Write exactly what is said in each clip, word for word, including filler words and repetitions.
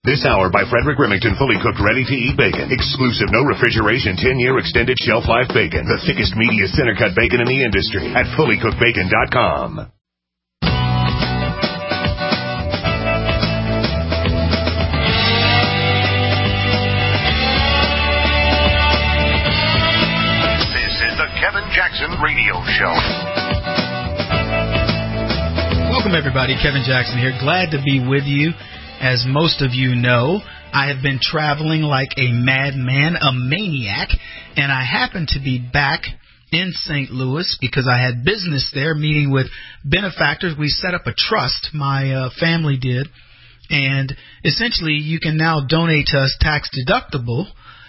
This hour by Frederick Remington, fully cooked, ready-to-eat bacon. Exclusive, no refrigeration, ten-year extended shelf life bacon. The thickest, meatiest, center-cut bacon in the industry at fully cooked bacon dot com. This is the Kevin Jackson Radio Show. Welcome, everybody. Kevin Jackson here. Glad to be with you. As most of you know, I have been traveling like a madman, a maniac, and I happen to be back in Saint Louis because I had business there, meeting with benefactors. We set up a trust, my uh, family did, and essentially you can now donate to us tax deductible.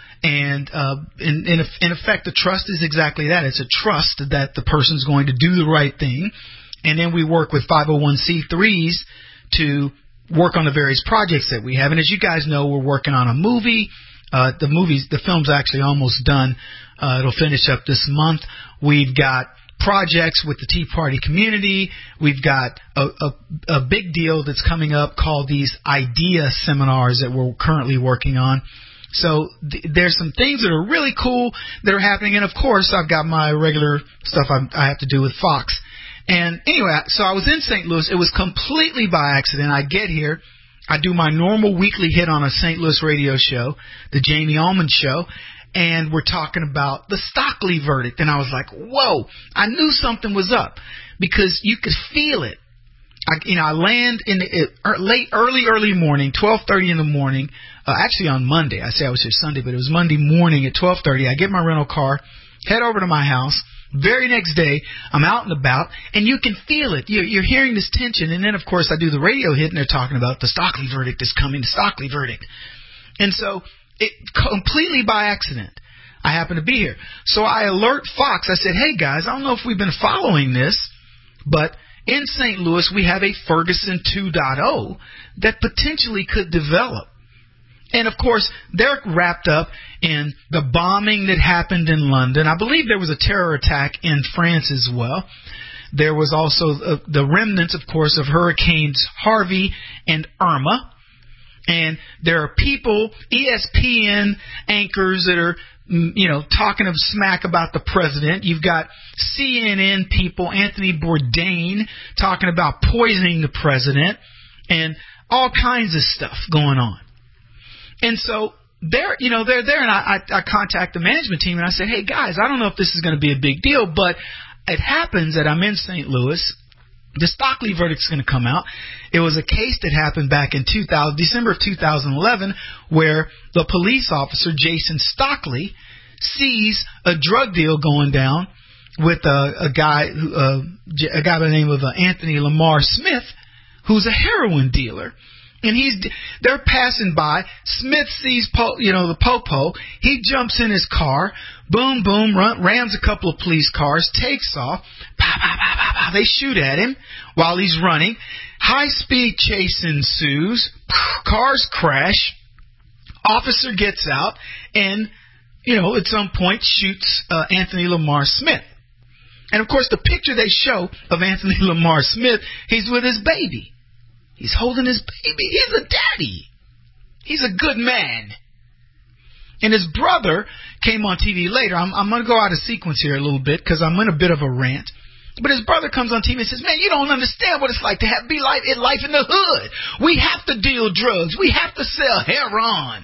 And uh, in, in, in effect, the trust is exactly that. It's a trust that the person's going to do the right thing. And then we work with five oh one c threes to work on the various projects that we have. And as you guys know, we're working on a movie. Uh, the movie's, the film's actually almost done. Uh, it'll finish up this month. We've got projects with the Tea Party community. We've got a, a, a big deal that's coming up called these IDEA seminars that we're currently working on. So th- there's some things that are really cool that are happening. And, of course, I've got my regular stuff I'm, I have to do with Fox. And anyway, so I was in Saint Louis. It was completely by accident. I get here. I do my normal weekly hit on a Saint Louis radio show, the Jamie Allman Show, and we're talking about the Stockley verdict. And I was like, whoa, I knew something was up because you could feel it. I, you know, I land in the it, late, early, early morning, twelve thirty in the morning, uh, actually on Monday. I say I was here Sunday, but it was Monday morning at twelve thirty. I get my rental car, head over to my house. Very next day, I'm out and about, and you can feel it. You're, you're hearing this tension, and then, of course, I do the radio hit, and they're talking about the Stockley verdict is coming, the Stockley verdict. And so, it completely by accident, I happen to be here. So I alert Fox. I said, hey, guys, I don't know if we've been following this, but in Saint Louis, we have a Ferguson two point oh that potentially could develop. And, of course, they're wrapped up in the bombing that happened in London. I believe there was a terror attack in France as well. There was also uh, the remnants, of course, of Hurricanes Harvey and Irma. And there are people, E S P N anchors that are, you know, talking of smack about the president. You've got C N N people, Anthony Bourdain, talking about poisoning the president and all kinds of stuff going on. And so they're, you know, they're there, and I, I, I contact the management team, and I say, hey, guys, I don't know if this is going to be a big deal, but it happens that I'm in Saint Louis. The Stockley verdict's going to come out. It was a case that happened back in two thousand, December of two thousand eleven, where the police officer, Jason Stockley, sees a drug deal going down with a, a guy, uh, a guy by the name of uh, Anthony Lamar Smith, who's a heroin dealer. And he's, they're passing by. Smith sees, po, you know, the popo. He jumps in his car. Boom, boom, run, rams a couple of police cars, takes off. Pow, pow, pow, pow, pow. They shoot at him while he's running. High-speed chase ensues. Cars crash. Officer gets out and, you know, at some point shoots uh, Anthony Lamar Smith. And, of course, the picture they show of Anthony Lamar Smith, he's with his baby. He's holding his baby. He's a daddy. He's a good man. And his brother came on T V later. I'm, I'm going to go out of sequence here a little bit because I'm in a bit of a rant. But his brother comes on T V and says, man, you don't understand what it's like to have be life in life in the hood. We have to deal drugs. We have to sell heroin.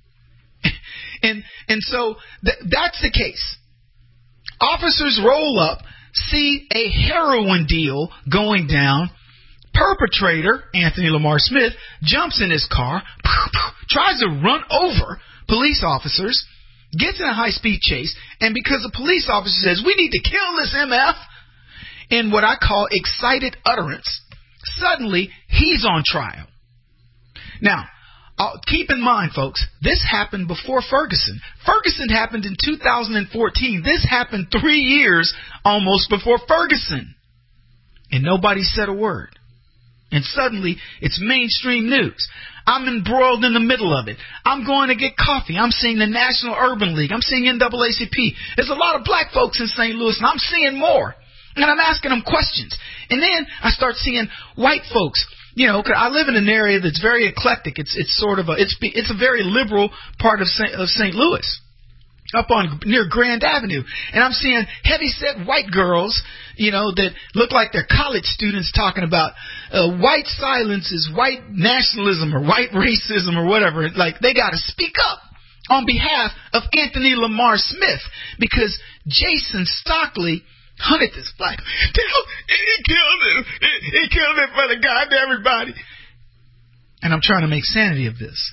and and so th- that's the case. Officers roll up, see a heroin deal going down. Perpetrator, Anthony Lamar Smith, jumps in his car, tries to run over police officers, gets in a high-speed chase, and because the police officer says, we need to kill this M F, in what I call excited utterance, suddenly he's on trial. Now, uh, keep in mind, folks, this happened before Ferguson. Ferguson happened in two thousand fourteen. This happened three years almost before Ferguson. And nobody said a word. And suddenly, it's mainstream news. I'm embroiled in the middle of it. I'm going to get coffee. I'm seeing the National Urban League. I'm seeing N double A C P. There's a lot of black folks in Saint Louis, and I'm seeing more. And I'm asking them questions. And then I start seeing white folks You know, 'cause I live in an area that's very eclectic. It's it's sort of a it's it's a very liberal part of Saint of Saint Louis, up on near Grand Avenue, and I'm seeing heavy-set white girls, you know, that look like they're college students talking about uh, white silence is white nationalism or white racism or whatever. Like they got to speak up on behalf of Anthony Lamar Smith because Jason Stockley hunted this black. He killed him. He killed him for the God to everybody. And I'm trying to make sanity of this.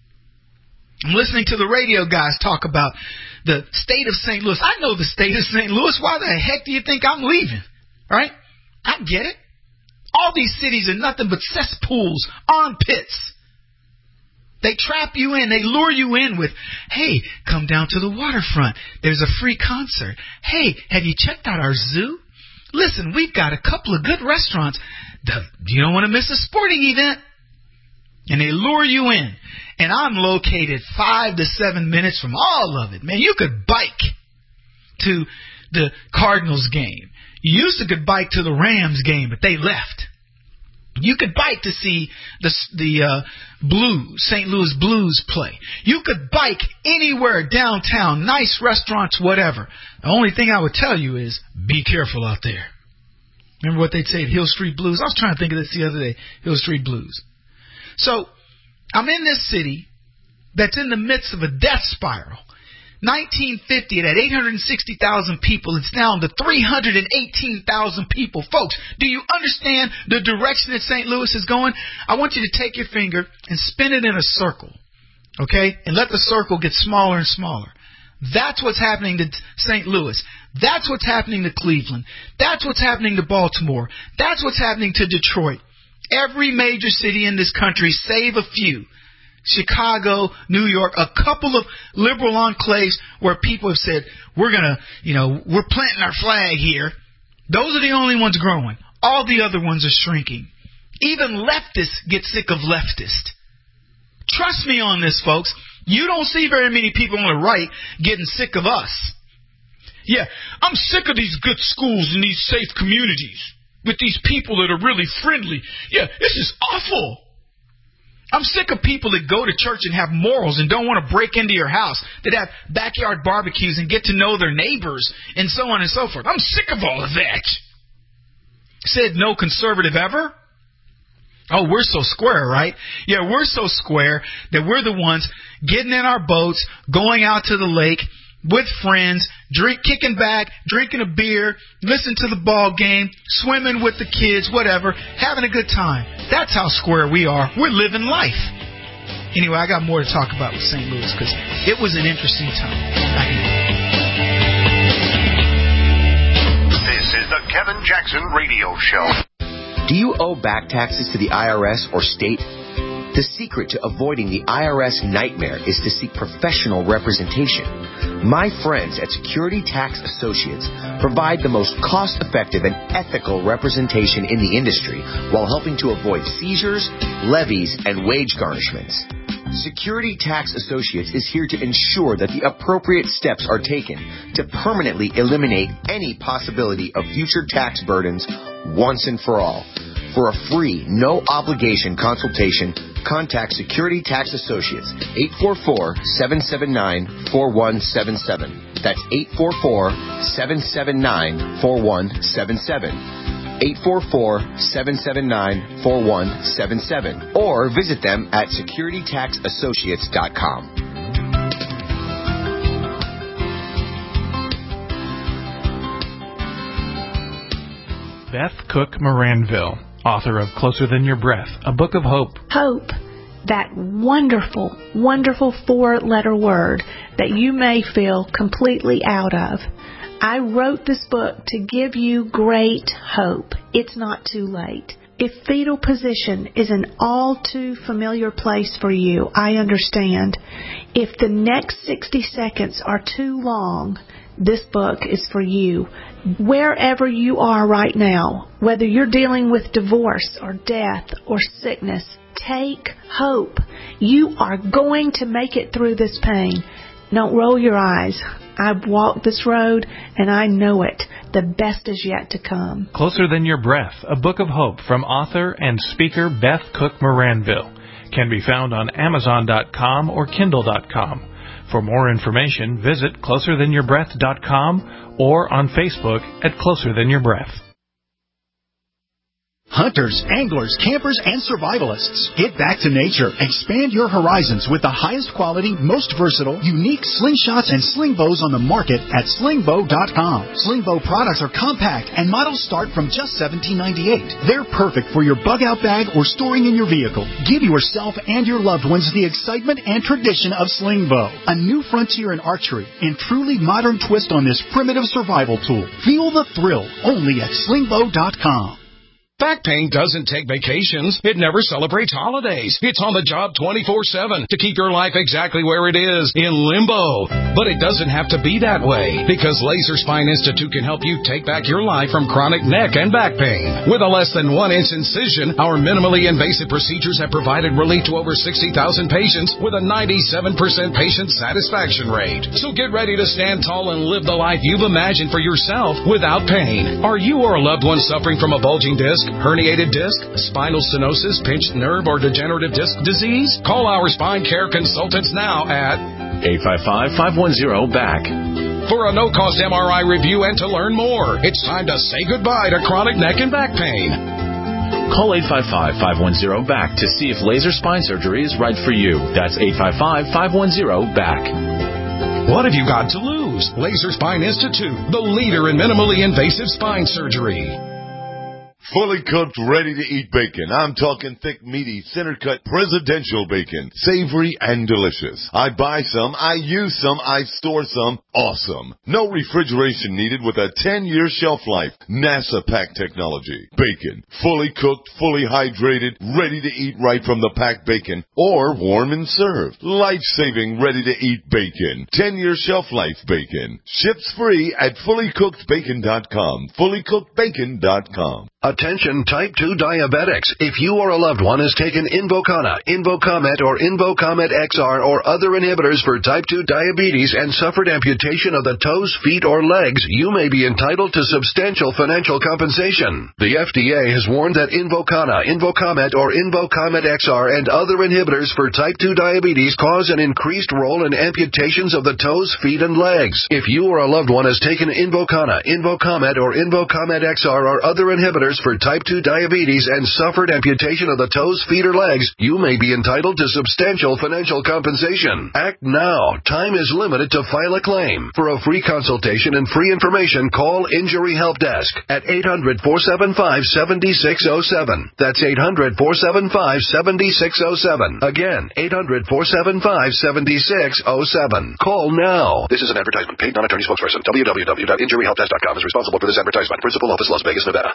I'm listening to the radio guys talk about the state of Saint Louis. I know the state of Saint Louis. Why the heck do you think I'm leaving? Right? I get it. All these cities are nothing but cesspools, armpits. They trap you in. They lure you in with, hey, come down to the waterfront. There's a free concert. Hey, have you checked out our zoo? Listen, we've got a couple of good restaurants. You don't want to miss a sporting event. And they lure you in. And I'm located five to seven minutes from all of it. Man, you could bike to the Cardinals game. You used to could bike to the Rams game, but they left. You could bike to see the the uh, Blues, Saint Louis Blues play. You could bike anywhere downtown, nice restaurants, whatever. The only thing I would tell you is be careful out there. Remember what they'd say at Hill Street Blues? I was trying to think of this the other day, Hill Street Blues. So I'm in this city that's in the midst of a death spiral. nineteen fifty, it had eight hundred sixty thousand people. It's down to three hundred eighteen thousand people. Folks, do you understand the direction that Saint Louis is going? I want you to take your finger and spin it in a circle, okay? And let the circle get smaller and smaller. That's what's happening to Saint Louis. That's what's happening to Cleveland. That's what's happening to Baltimore. That's what's happening to Detroit. Every major city in this country, save a few. Chicago, New York, a couple of liberal enclaves where people have said, we're going to, you know, we're planting our flag here. Those are the only ones growing. All the other ones are shrinking. Even leftists get sick of leftists. Trust me on this, folks. You don't see very many people on the right getting sick of us. Yeah, I'm sick of these good schools and these safe communities with these people that are really friendly. Yeah, this is awful. I'm sick of people that go to church and have morals and don't want to break into your house, that have backyard barbecues and get to know their neighbors and so on and so forth. I'm sick of all of that. Said no conservative ever? Oh, we're so square, right? Yeah, we're so square that we're the ones getting in our boats, going out to the lake with friends, drink, kicking back, drinking a beer, listening to the ball game, swimming with the kids, whatever, having a good time. That's how square we are. We're living life. Anyway, I got more to talk about with Saint Louis because it was an interesting time. Back in This is the Kevin Jackson Radio Show. Do you owe back taxes to the I R S or state? The secret to avoiding the I R S nightmare is to seek professional representation. My friends at Security Tax Associates provide the most cost-effective and ethical representation in the industry while helping to avoid seizures, levies, and wage garnishments. Security Tax Associates is here to ensure that the appropriate steps are taken to permanently eliminate any possibility of future tax burdens once and for all. For a free, no-obligation consultation, contact Security Tax Associates, eight four four, seven seven nine, four one seven seven. That's eight four four, seven seven nine, four one seven seven. eight four four, seven seven nine, four one seven seven. Or visit them at security tax associates dot com. Beth Cook Moranville, author of Closer Than Your Breath, a book of hope. Hope, that wonderful, wonderful four-letter word that you may feel completely out of. I wrote this book to give you great hope. It's not too late. If fetal position is an all too familiar place for you, I understand. If the next sixty seconds are too long, this book is for you. Wherever you are right now, whether you're dealing with divorce or death or sickness, take hope. You are going to make it through this pain. Don't roll your eyes. I've walked this road, and I know it. The best is yet to come. Closer Than Your Breath, a book of hope from author and speaker Beth Cook Moranville, can be found on Amazon dot com or Kindle dot com. For more information, visit closer than your breath dot com or on Facebook at Closer Than Your Breath. Hunters, anglers, campers, and survivalists. Get back to nature. Expand your horizons with the highest quality, most versatile, unique slingshots and sling bows on the market at sling bow dot com. Sling bow products are compact and models start from just seventeen ninety-eight. They're perfect for your bug-out bag or storing in your vehicle. Give yourself and your loved ones the excitement and tradition of sling bow. A new frontier in archery and truly modern twist on this primitive survival tool. Feel the thrill only at sling bow dot com. Back pain doesn't take vacations. It never celebrates holidays. It's on the job twenty-four seven to keep your life exactly where it is, in limbo. But it doesn't have to be that way, because Laser Spine Institute can help you take back your life from chronic neck and back pain. With a less than one inch incision, our minimally invasive procedures have provided relief to over sixty thousand patients with a ninety-seven percent patient satisfaction rate. So get ready to stand tall and live the life you've imagined for yourself without pain. Are you or a loved one suffering from a bulging disc, herniated disc, spinal stenosis, pinched nerve, or degenerative disc disease? Call our spine care consultants now at eight five five, five one zero, B A C for a no-cost M R I review and to learn more. It's time to say goodbye to chronic neck and back pain. Call eight five five, five one zero, B A C to see if laser spine surgery is right for you. That's eight five five, five one zero, B A C. What have you got to lose? Laser Spine Institute, the leader in minimally invasive spine surgery. Fully cooked, ready-to-eat bacon. I'm talking thick, meaty, center-cut presidential bacon. Savory and delicious. I buy some, I use some, I store some. Awesome. No refrigeration needed with a ten-year shelf life. NASA pack technology. Bacon. Fully cooked, fully hydrated, ready to eat right from the packed bacon. Or warm and served. Life-saving, ready-to-eat bacon. ten-year shelf life bacon. Ships free at fully cooked bacon dot com. fully cooked bacon dot com. Attention type two diabetics. If you or a loved one has taken Invokana, Invocomet, or Invocomet X R or other inhibitors for type two diabetes and suffered amputation of the toes, feet, or legs, you may be entitled to substantial financial compensation. The F D A has warned that Invokana, Invocomet, or Invocomet X R and other inhibitors for type two diabetes cause an increased role in amputations of the toes, feet, and legs. If you or a loved one has taken Invokana, Invocomet, or Invocomet X R or other inhibitors for type two diabetes and suffered amputation of the toes, feet, or legs, you may be entitled to substantial financial compensation. Act now. Time is limited to file a claim. For a free consultation and free information, call Injury Help Desk at eight hundred, four seven five, seven six zero seven. That's eight hundred, four seven five, seven six zero seven. Again, eight hundred, four seven five, seven six zero seven. Call now. This is an advertisement. Paid non-attorney spokesperson. w w w dot injury help desk dot com is responsible for this advertisement. Principal office, Las Vegas, Nevada.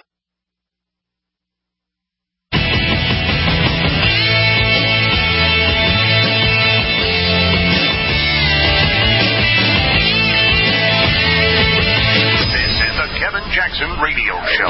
Jackson Radio Show.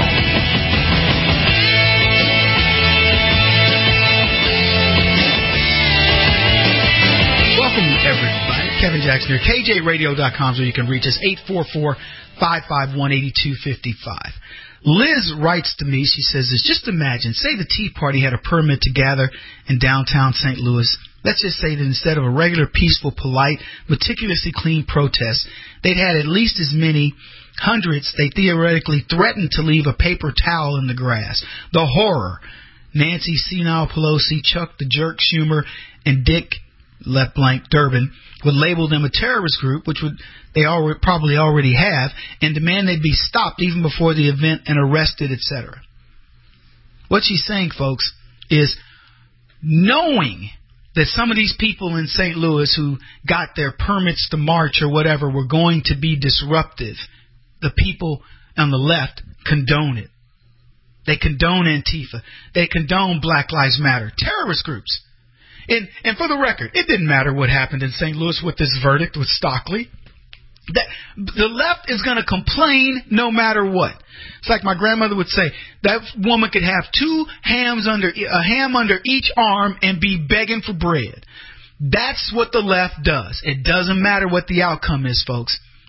Welcome, everybody. Kevin Jackson here. K J radio dot com is where you can reach us. eight four four, five five one, eight two five five. Liz writes to me. She says this. Just imagine, say the Tea Party had a permit to gather in downtown Saint Louis. Let's just say that instead of a regular, peaceful, polite, meticulously clean protest, they'd had at least as many hundreds they theoretically threatened to leave a paper towel in the grass. The horror. Nancy Senile Pelosi, Chuck the Jerk Schumer, and Dick left blank Durbin would label them a terrorist group, which would they already, probably already have, and demand they be stopped even before the event and arrested, et cetera. What she's saying, folks, is knowing that some of these people in Saint Louis who got their permits to march or whatever were going to be disruptive, the people on the left condone it. They condone Antifa. They condone Black Lives Matter. Terrorist groups. And, and for the record, it didn't matter what happened in Saint Louis with this verdict with Stockley. That, the left is going to complain no matter what. It's like my grandmother would say, that woman could have two hams under, a ham under each arm and be begging for bread. That's what the left does. It doesn't matter what the outcome is, folks.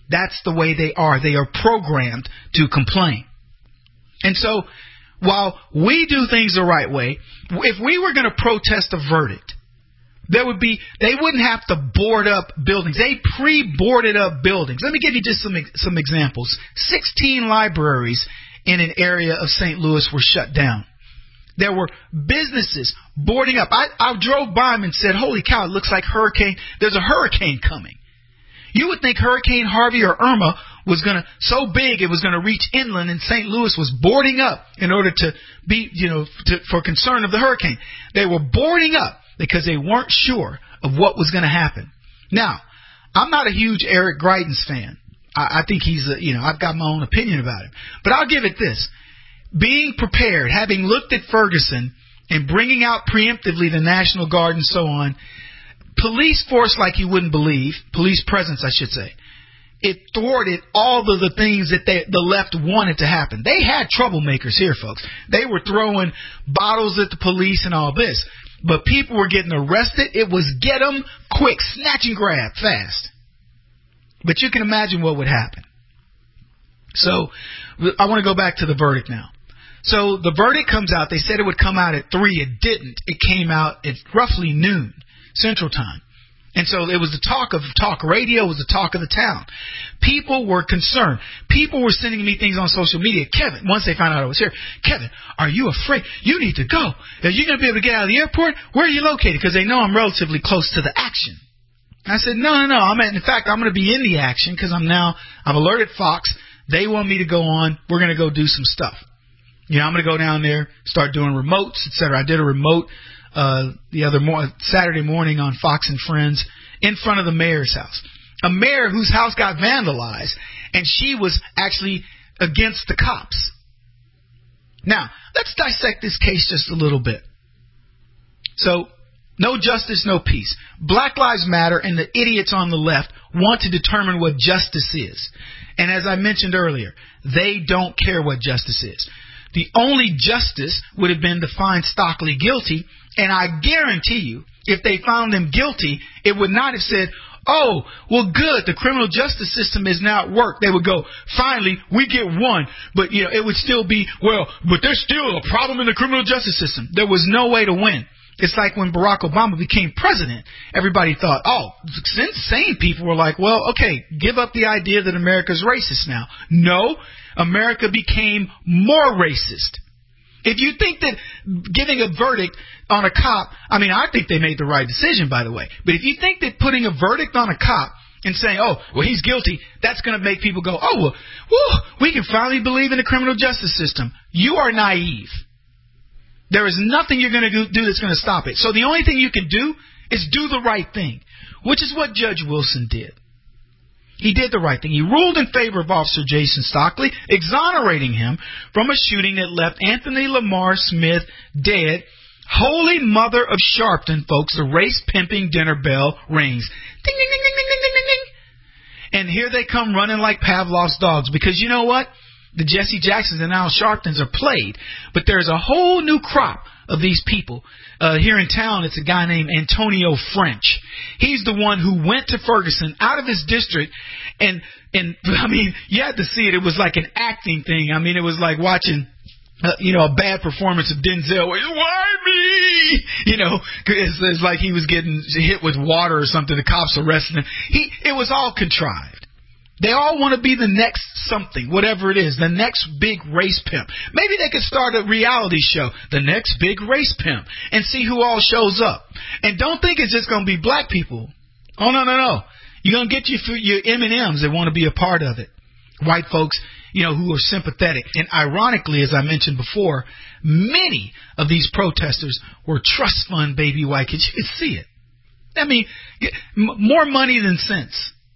That's the way they are. They are programmed to complain. And so, while we do things the right way, if we were going to protest a verdict, there would be, they wouldn't have to board up buildings. They pre-boarded up buildings. Let me give you just some some examples. sixteen libraries in an area of Saint Louis were shut down. There were businesses boarding up. I, I drove by them and said, holy cow, it looks like hurricane. There's a hurricane coming. You would think Hurricane Harvey or Irma was going to, so big it was going to reach inland, and Saint Louis was boarding up in order to be, you know, to, for concern of the hurricane. They were boarding up because they weren't sure of what was going to happen. Now, I'm not a huge Eric Greitens fan. I, I think he's, a, you know, I've got my own opinion about him. But I'll give it this. Being prepared, having looked at Ferguson and bringing out preemptively the National Guard and so on, police force like you wouldn't believe, police presence I should say, it thwarted all of the things that they, the left wanted to happen. They had troublemakers here, folks. They were throwing bottles at the police and all this. But people were getting arrested. It was get them quick, snatch and grab, fast. But you can imagine what would happen. So I want to go back to the verdict now. So the verdict comes out. They said it would come out at three. It didn't. It came out at roughly noon Central Time. And so it was the talk of talk radio, it was the talk of the town. People were concerned. People were sending me things on social media. Kevin, once they found out I was here, Kevin, are you afraid? You need to go. Are you going to be able to get out of the airport? Where are you located? Because they know I'm relatively close to the action. I said, no, no, no. I'm at, in fact, I'm going to be in the action because I'm now, I've alerted Fox. They want me to go on. We're going to go do some stuff. You know, I'm going to go down there, start doing remotes, et cetera. I did a remote uh the other mo- Saturday morning on Fox and Friends in front of the mayor's house. A mayor whose house got vandalized, and she was actually against the cops. Now, let's dissect this case just a little bit. So, no justice, no peace. Black Lives Matter and the idiots on the left want to determine what justice is. And as I mentioned earlier, they don't care what justice is. The only justice would have been to find Stockley guilty, and I guarantee you, if they found him guilty, it would not have said, oh, well, good, the criminal justice system is now at work. They would go, finally, we get one. But, you know, it would still be, well, but there's still a problem in the criminal justice system. There was no way to win. It's like when Barack Obama became president, everybody thought, oh, sane people were like, well, okay, give up the idea that America's racist now. No, America became more racist. If you think that giving a verdict on a cop, I mean, I think they made the right decision, by the way. But if you think that putting a verdict on a cop and saying, oh, well, he's guilty, that's going to make people go, oh, well, whew, we can finally believe in the criminal justice system. You are naive. There is nothing you're going to do that's going to stop it. So the only thing you can do is do the right thing, which is what Judge Wilson did. He did the right thing. He ruled in favor of Officer Jason Stockley, exonerating him from a shooting that left Anthony Lamar Smith dead. Holy mother of Sharpton, folks, the race-pimping dinner bell rings. Ding, ding, ding, ding, ding, ding, ding, ding. And here they come running like Pavlov's dogs, because you know what? The Jesse Jacksons and Al Sharptons are played, but there's a whole new crop of these people. Uh, here in town, it's a guy named Antonio French. He's the one who went to Ferguson out of his district, and, and I mean, you had to see it. It was like an acting thing. I mean, it was like watching, uh, you know, a bad performance of Denzel. Why me? You know, it's, it's like he was getting hit with water or something. The cops arrested him. He, it was all contrived. They all want to be the next something, whatever it is, the next big race pimp. Maybe they could start a reality show, the next big race pimp, and see who all shows up. And don't think it's just going to be black people. Oh, no, no, no. You're going to get your, your M and M's that want to be a part of it. White folks, you know, who are sympathetic. And ironically, as I mentioned before, many of these protesters were trust fund baby white kids. You can see it. I mean, more money than sense.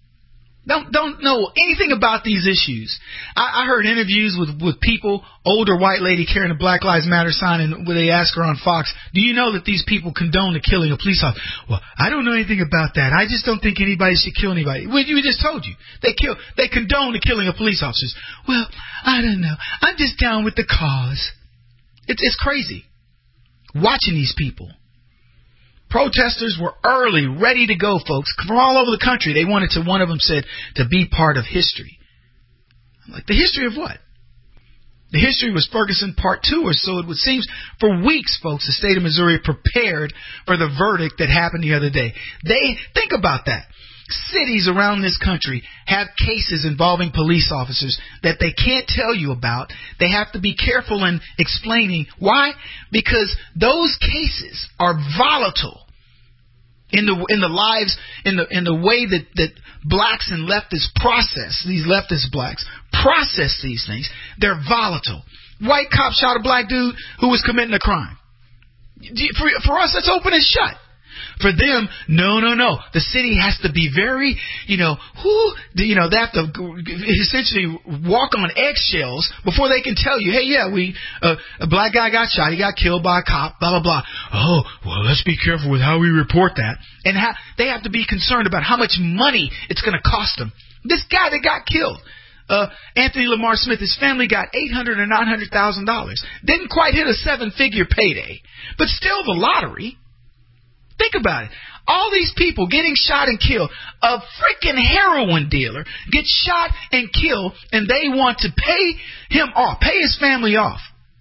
Don't don't know anything about these issues. I, I heard interviews with, with people, older white lady carrying a Black Lives Matter sign, and when they ask her on Fox, do you know that these people condone the killing of police officers? Well, I don't know anything about that. I just don't think anybody should kill anybody. Well, we just told you. They kill, they condone the killing of police officers. Well, I don't know. I'm just down with the cause. It's, it's crazy watching these people. Protesters were early, ready to go, folks, from all over the country. They wanted to, one of them said, to be part of history. Like, the history of what? The history was Ferguson Part two, or so it would seem. For weeks, folks, the state of Missouri prepared for the verdict that happened the other day. They, think about that. Cities around this country have cases involving police officers that they can't tell you about. They have to be careful in explaining. Why? Because those cases are volatile in the in the lives, in the in the way that, that blacks and leftists process, these leftist blacks process these things. They're volatile. White cop shot a black dude who was committing a crime. For, for us, that's open and shut. For them, no, no, no. The city has to be very, you know, who, you know, they have to essentially walk on eggshells before they can tell you, hey, yeah, we, uh, a black guy got shot, he got killed by a cop, blah, blah, blah. Oh, well, let's be careful with how we report that. And how, they have to be concerned about how much money it's going to cost them. This guy that got killed, uh, Anthony Lamar Smith, his family got eight hundred thousand dollars or nine hundred thousand dollars. Didn't quite hit a seven-figure payday, but still the lottery. Think about it. All these people getting shot and killed. A freaking heroin dealer gets shot and killed, and they want to pay him off, pay his family off.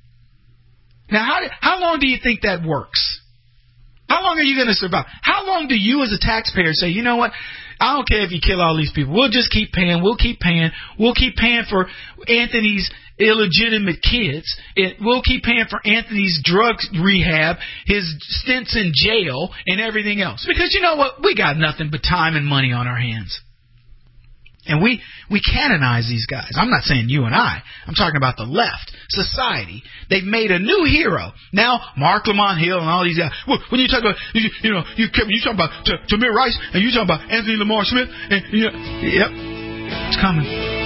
Now, how, how long do you think that works? How long are you going to survive? How long do you as a taxpayer say, you know what, I don't care if you kill all these people. We'll just keep paying. We'll keep paying. We'll keep paying for Anthony's illegitimate kids. It, we'll keep paying for Anthony's drug rehab, his stints in jail, and everything else. Because you know what? We got nothing but time and money on our hands. And we, we canonize these guys. I'm not saying you and I. I'm talking about the left, society. They've made a new hero. Now, Mark Lamont Hill and all these guys. When you talk about, you, you know, you, you talk about T- Tamir Rice and you talk about Anthony Lamar Smith, and you know, yep, it's coming.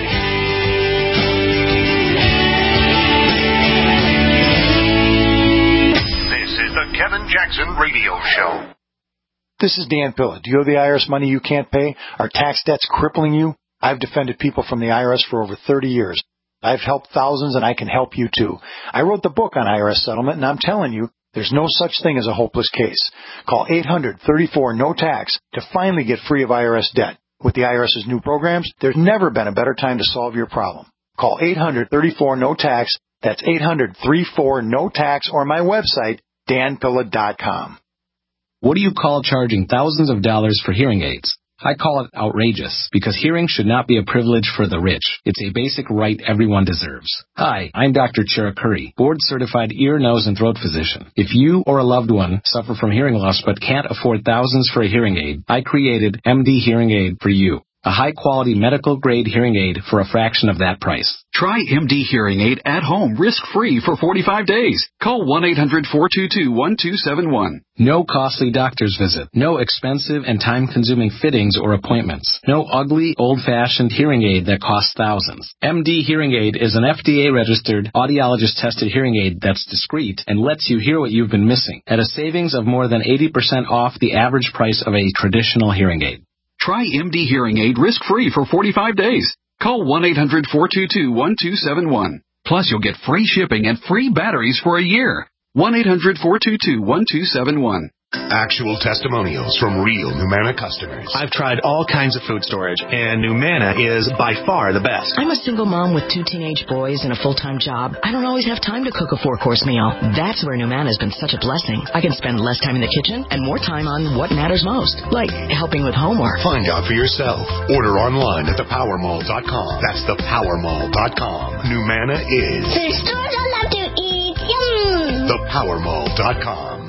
This is the Kevin Jackson Radio Show. This is Dan Pilla. Do you owe the I R S money you can't pay? Are tax debts crippling you? I've defended people from the I R S for over thirty years. I've helped thousands, and I can help you too. I wrote the book on I R S settlement, and I'm telling you, there's no such thing as a hopeless case. Call eight hundred, thirty-four, N O T A X to finally get free of I R S debt. With the IRS's new programs, there's never been a better time to solve your problem. Call eight hundred, thirty-four, N O T A X. That's eight hundred, thirty-four, N O T A X, or my website, dan pilla dot com. What do you call charging thousands of dollars for hearing aids? I call it outrageous, because hearing should not be a privilege for the rich. It's a basic right everyone deserves. Hi, I'm Doctor Chiracuri, board-certified ear, nose, and throat physician. If you or a loved one suffer from hearing loss but can't afford thousands for a hearing aid, I created M D Hearing Aid for you. A high-quality medical-grade hearing aid for a fraction of that price. Try M D Hearing Aid at home, risk-free for forty-five days. Call one eight hundred, four two two, one two seven one. No costly doctor's visit. No expensive and time-consuming fittings or appointments. No ugly, old-fashioned hearing aid that costs thousands. M D Hearing Aid is an F D A-registered, audiologist-tested hearing aid that's discreet and lets you hear what you've been missing at a savings of more than eighty percent off the average price of a traditional hearing aid. Try M D Hearing Aid risk-free for forty-five days. Call one eight hundred, four two two, one two seven one. Plus, you'll get free shipping and free batteries for a year. one eight hundred, four two two, one two seven one. Actual testimonials from real Numanna customers. I've tried all kinds of food storage, and Numanna is by far the best. I'm a single mom with two teenage boys and a full-time job. I don't always have time to cook a four-course meal. That's where Numanna has been such a blessing. I can spend less time in the kitchen and more time on what matters most, like helping with homework. Find out for yourself. Order online at the power mall dot com. That's the power mall dot com. Numanna is the stores I love to eat. Yum! the power mall dot com.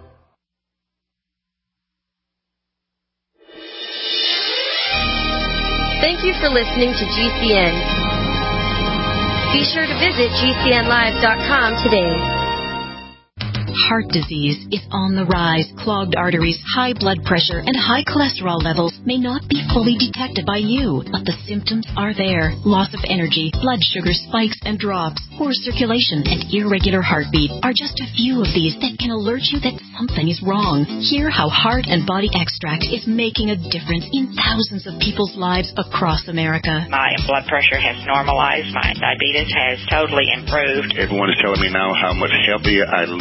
Thank you for listening to G C N. Be sure to visit G C N live dot com today. Heart disease is on the rise. Clogged arteries, high blood pressure, and high cholesterol levels may not be fully detected by you, but the symptoms are there. Loss of energy, blood sugar spikes and drops, poor circulation, and irregular heartbeat are just a few of these that can alert you that something is wrong. Hear how Heart and Body Extract is making a difference in thousands of people's lives across America. My blood pressure has normalized. My diabetes has totally improved. Everyone is telling me now how much healthier I look, and I'm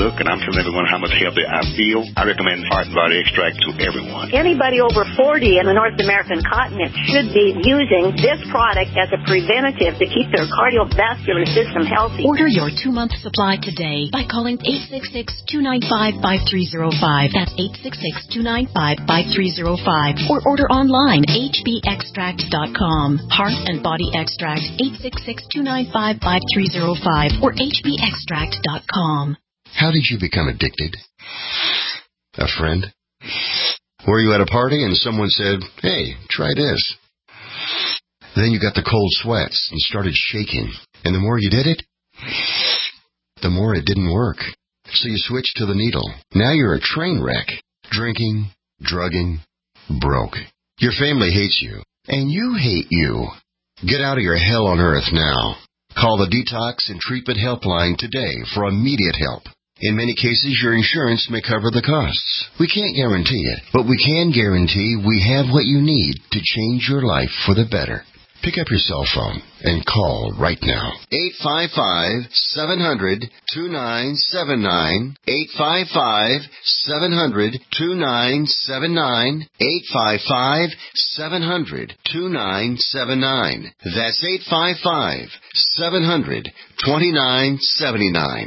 telling everyone how much healthier I feel, I recommend Heart and Body Extract to everyone. Anybody over forty in the North American continent should be using this product as a preventative to keep their cardiovascular system healthy. Order your two-month supply today by calling eight six six, two nine five, five three zero five. That's eight six six, two nine five, five three zero five. Or order online, h b extract dot com. Heart and Body Extract, eight six six, two nine five, five three zero five or h b extract dot com. How did you become addicted? A friend? Were you at a party and someone said, hey, try this? Then you got the cold sweats and started shaking. And the more you did it, the more it didn't work. So you switched to the needle. Now you're a train wreck. Drinking, drugging, broke. Your family hates you. And you hate you. Get out of your hell on earth now. Call the Detox and Treatment Helpline today for immediate help. In many cases, your insurance may cover the costs. We can't guarantee it, but we can guarantee we have what you need to change your life for the better. Pick up your cell phone and call right now. eight five five, seven hundred, two nine seven nine. eight five five, seven hundred, two nine seven nine. eight five five, seven hundred, two nine seven nine. That's eight five five, seven hundred, two nine seven nine.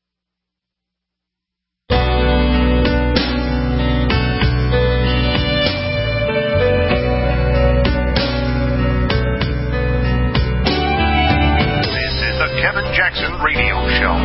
Kevin Jackson Radio Show.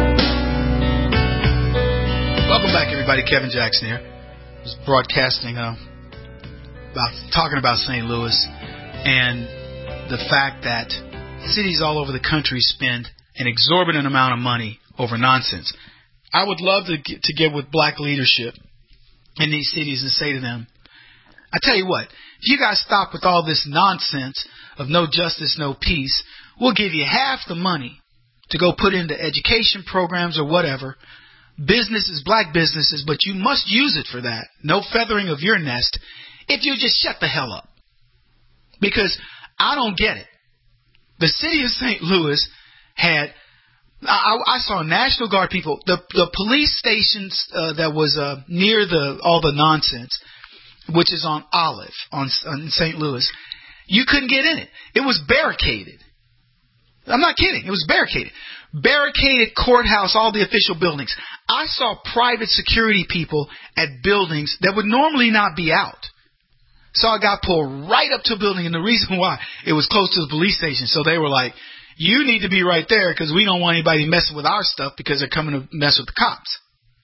Welcome back, everybody. Kevin Jackson here. I was broadcasting, uh, about talking about Saint Louis and the fact that cities all over the country spend an exorbitant amount of money over nonsense. I would love to get, to get with black leadership in these cities and say to them, I tell you what, if you guys stop with all this nonsense of no justice, no peace, we'll give you half the money to go put into education programs or whatever, businesses, black businesses, but you must use it for that. No feathering of your nest if you just shut the hell up. Because I don't get it. The city of Saint Louis had, I, I saw National Guard people, the, the police stations uh, that was uh, near the all the nonsense, which is on Olive on, on Saint Louis, you couldn't get in it. It was barricaded. I'm not kidding. It was barricaded. Barricaded courthouse, all the official buildings. I saw private security people at buildings that would normally not be out. So I got pulled right up to a building, and the reason why, it was close to the police station. So they were like, you need to be right there because we don't want anybody messing with our stuff because they're coming to mess with the cops.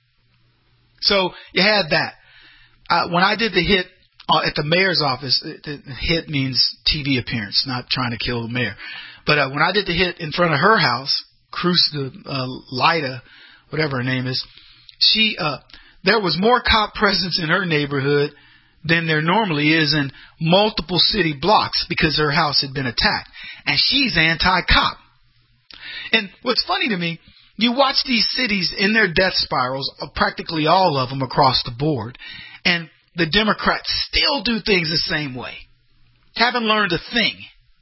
So you had that. Uh, when I did the hit uh, at the mayor's office, the hit means T V appearance, not trying to kill the mayor. But uh, when I did the hit in front of her house, Cruz, uh, Lida, whatever her name is, she uh, there was more cop presence in her neighborhood than there normally is in multiple city blocks because her house had been attacked. And she's anti-cop. And what's funny to me, you watch these cities in their death spirals, practically all of them across the board, and the Democrats still do things the same way. Haven't learned a thing.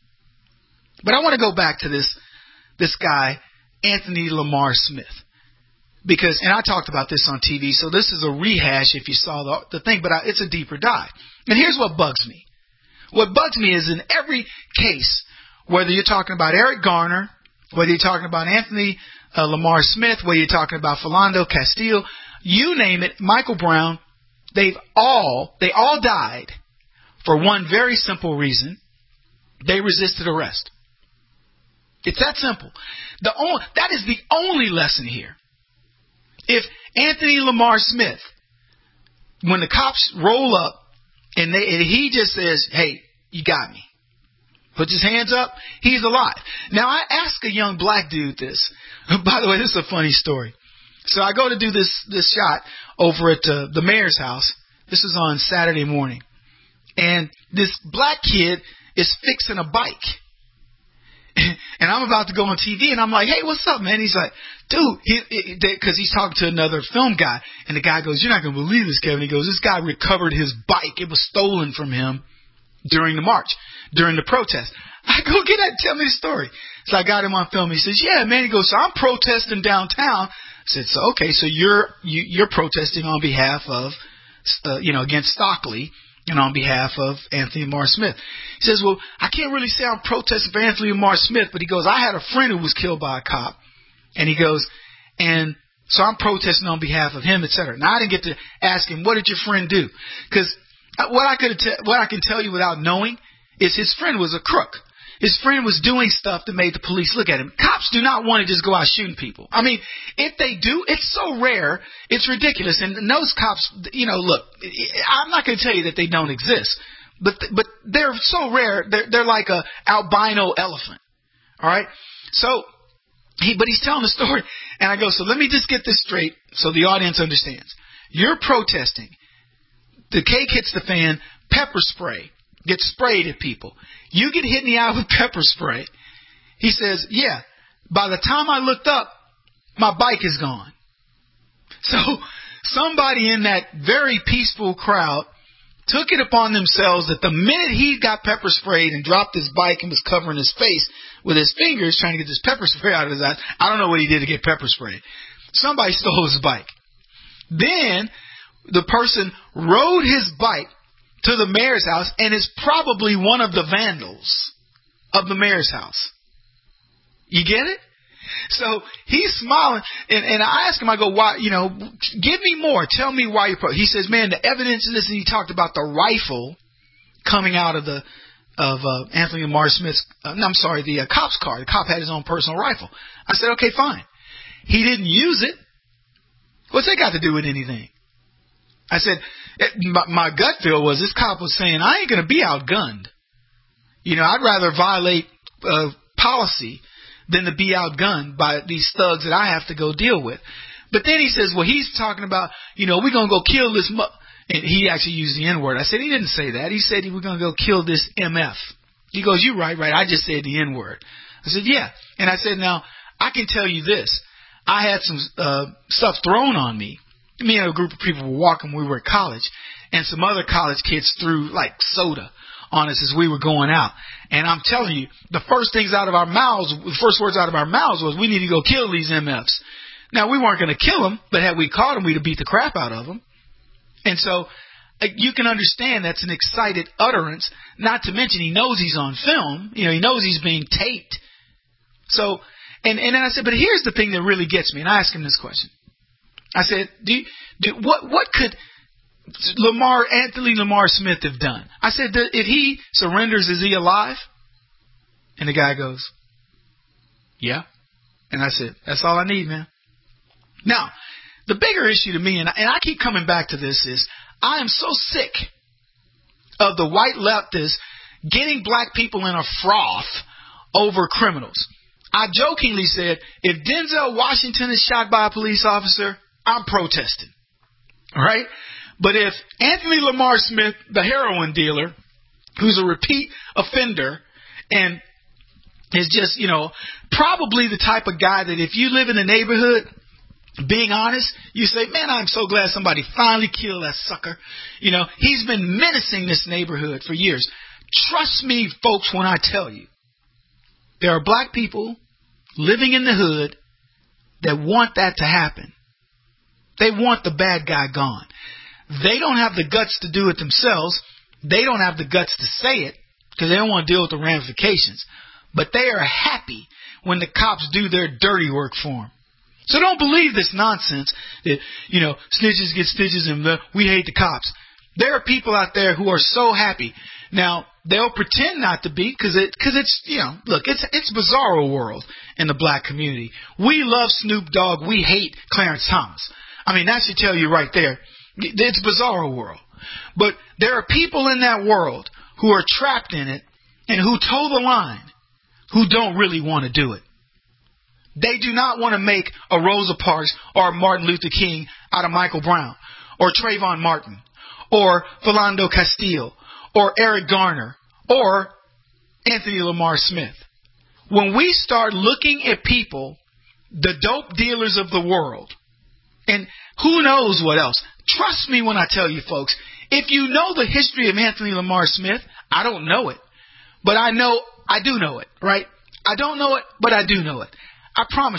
But I want to go back to this this guy, Anthony Lamar Smith. Because, and I talked about this on T V, so this is a rehash if you saw the, the thing, but I, it's a deeper dive. And here's what bugs me. What bugs me is in every case, whether you're talking about Eric Garner, whether you're talking about Anthony uh, Lamar Smith, whether you're talking about Philando Castile, you name it, Michael Brown, they've all, they all died for one very simple reason. They resisted arrest. It's that simple. The only, that is the only lesson here. If Anthony Lamar Smith, when the cops roll up and, they, and he just says, hey, you got me, puts his hands up, he's alive. Now, I asked a young black dude this. By the way, this is a funny story. So I go to do this, this shot over at uh, the mayor's house. This is on Saturday morning. And this black kid is fixing a bike. And I'm about to go on T V, and I'm like, hey, what's up, man? He's like, dude, because he, he's talking to another film guy. And the guy goes, you're not going to believe this, Kevin. He goes, this guy recovered his bike. It was stolen from him during the march, during the protest. I go, get that, tell me the story. So I got him on film. He says, yeah, man. He goes, so I'm protesting downtown. said, so, okay, so you're, you, you're protesting on behalf of, uh, you know, against Stockley and on behalf of Anthony Lamar Smith. He says, well, I can't really say I'm protesting for Anthony Lamar Smith, but he goes, I had a friend who was killed by a cop. And he goes, and so I'm protesting on behalf of him, et cetera. Now, I didn't get to ask him, what did your friend do? Because what I could t- what I can tell you without knowing is his friend was a crook. His friend was doing stuff that made the police look at him. Cops do not want to just go out shooting people. I mean, if they do, it's so rare, it's ridiculous. And those cops, you know, look, I'm not going to tell you that they don't exist, but but they're so rare. They're they're like a albino elephant. All right, so he, but he's telling the story, and I go, so let me just get this straight so the audience understands. You're protesting. The cake hits the fan. Pepper spray gets sprayed at people. You get hit in the eye with pepper spray. He says, yeah, by the time I looked up, my bike is gone. So somebody in that very peaceful crowd took it upon themselves that the minute he got pepper sprayed and dropped his bike and was covering his face with his fingers trying to get this pepper spray out of his eyes, I don't know what he did to get pepper sprayed. Somebody stole his bike. Then the person rode his bike to the mayor's house and is probably one of the vandals of the mayor's house. You get it? So he's smiling, and, and I ask him, I go, why, you know, give me more. Tell me why you're pro. He says, man, the evidence in this, and he talked about the rifle coming out of the of uh, Anthony Lamar Smith's, uh, no, I'm sorry, the uh, cop's car. The cop had his own personal rifle. I said, okay, fine. He didn't use it. What's that got to do with anything? I said, it, my, my gut feel was this cop was saying, I ain't going to be outgunned. You know, I'd rather violate uh, policy than to be outgunned by these thugs that I have to go deal with. But then he says, well, he's talking about, you know, we're going to go kill this mu-. And he actually used the N-word. I said, he didn't say that. He said we're going to go kill this M F. He goes, you're right, right. I just said the N-word. I said, yeah. And I said, now, I can tell you this. I had some uh, stuff thrown on me. Me and a group of people were walking when we were at college, and some other college kids threw, like, soda on us as we were going out. And I'm telling you, the first things out of our mouths, the first words out of our mouths was, we need to go kill these M Fs. Now, we weren't going to kill them, but had we caught them, we'd have beat the crap out of them. And so you can understand that's an excited utterance, not to mention he knows he's on film. You know, he knows he's being taped. So, and, and then I said, but here's the thing that really gets me. And I asked him this question. I said, do, you, do what what could Lamar Anthony Lamar Smith have done? I said, if he surrenders, is he alive? And the guy goes, yeah. And I said, that's all I need, man. Now, the bigger issue to me, and I, and I keep coming back to this, is I am so sick of the white leftists getting black people in a froth over criminals. I jokingly said, if Denzel Washington is shot by a police officer, I'm protesting. All right? But if Anthony Lamar Smith, the heroin dealer, who's a repeat offender and is just, you know, probably the type of guy that if you live in a neighborhood, being honest, you say, man, I'm so glad somebody finally killed that sucker. You know, he's been menacing this neighborhood for years. Trust me, folks, when I tell you, there are black people living in the hood that want that to happen. They want the bad guy gone. They don't have the guts to do it themselves. They don't have the guts to say it because they don't want to deal with the ramifications. But they are happy when the cops do their dirty work for them. So don't believe this nonsense that, you know, snitches get stitches and the, we hate the cops. There are people out there who are so happy. Now, they'll pretend not to be because it, cause it's, you know, look, it's it's bizarro world in the black community. We love Snoop Dogg. We hate Clarence Thomas. I mean, that should tell you right there. It's bizarro world. But there are people in that world who are trapped in it and who toe the line who don't really want to do it. They do not want to make a Rosa Parks or Martin Luther King out of Michael Brown or Trayvon Martin or Philando Castile or Eric Garner or Anthony Lamar Smith. When we start looking at people, the dope dealers of the world, and who knows what else, trust me when I tell you, folks, if you know the history of Anthony Lamar Smith, I don't know it, but I know, I do know it, right? I don't know it, but I do know it. I promise you,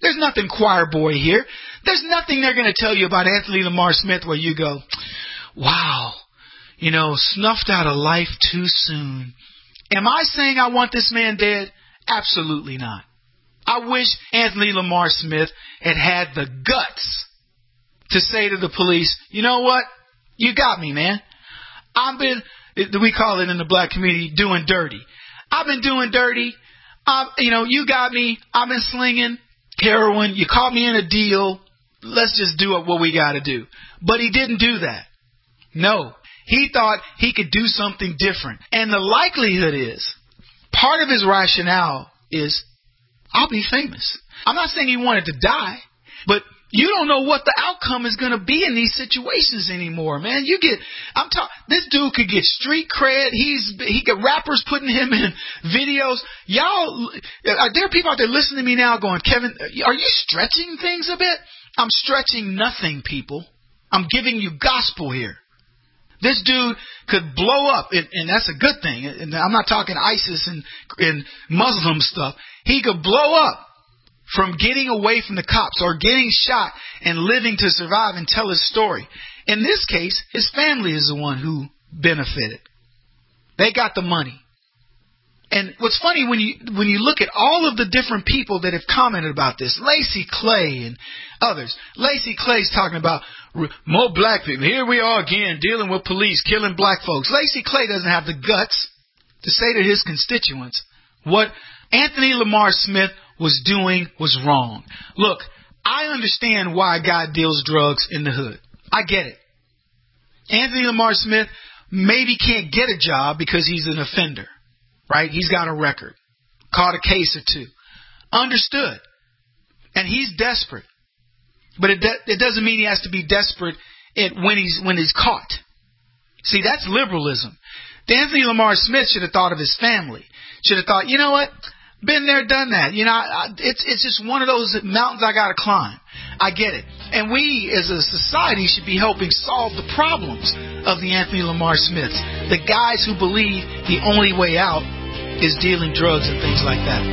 There's nothing choir boy here. There's nothing they're going to tell you about Anthony Lamar Smith where you go, wow, you know, snuffed out of life too soon. Am I saying I want this man dead? Absolutely not. I wish Anthony Lamar Smith had had the guts to say to the police, you know what? You got me, man. I've been, we call it in the black community, doing dirty. I've been doing dirty. Um, you know, you got me. I've been slinging heroin. You caught me in a deal. Let's just do what we got to do. But he didn't do that. No. He thought he could do something different. And the likelihood is, part of his rationale is, I'll be famous. I'm not saying he wanted to die, but you don't know what the outcome is going to be in these situations anymore, man. You get, I'm talking, this dude could get street cred. He's, he got rappers putting him in videos. Y'all, are there people out there listening to me now going, Kevin, are you stretching things a bit? I'm stretching nothing, people. I'm giving you gospel here. This dude could blow up, and, and that's a good thing. And I'm not talking ISIS and, and Muslim stuff. He could blow up from getting away from the cops or getting shot and living to survive and tell his story. In this case, his family is the one who benefited. They got the money. And what's funny, when you when you look at all of the different people that have commented about this, Lacey Clay and others. Lacey Clay's talking about more black people. Here we are again dealing with police killing black folks. Lacey Clay doesn't have the guts to say to his constituents what Anthony Lamar Smith was doing was wrong. Look, I understand why God deals drugs in the hood. I get it. Anthony Lamar Smith maybe can't get a job because he's an offender. Right? He's got a record. Caught a case or two. Understood. And he's desperate. But it, de- it doesn't mean he has to be desperate it, when he's when he's caught. See, that's liberalism. Anthony Lamar Smith should have thought of his family. Should have thought, you know what? Been there, done that. You know, I, I, it's it's just one of those mountains I got to climb. I get it. And we, as a society, should be helping solve the problems of the Anthony Lamar Smiths. The guys who believe the only way out is dealing drugs and things like that.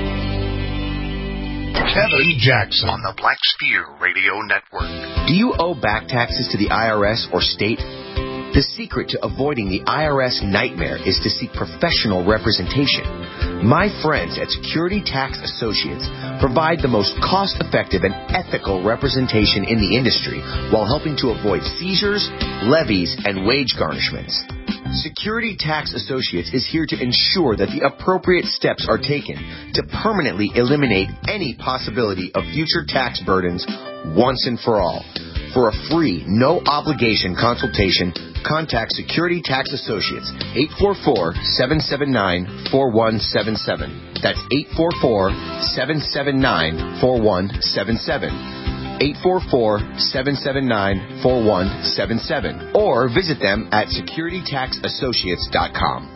Kevin Jackson on the Black Spear Radio Network. Do you owe back taxes to the I R S or state? The secret to avoiding the I R S nightmare is to seek professional representation. My friends at Security Tax Associates provide the most cost-effective and ethical representation in the industry while helping to avoid seizures, levies, and wage garnishments. Security Tax Associates is here to ensure that the appropriate steps are taken to permanently eliminate any possibility of future tax burdens once and for all. For a free, no-obligation consultation, contact Security Tax Associates, eight four four, seven seven nine, four one seven seven. That's eight four four, seven seven nine, four one seven seven. eight four four, seven seven nine, four one seven seven. Or visit them at security tax associates dot com.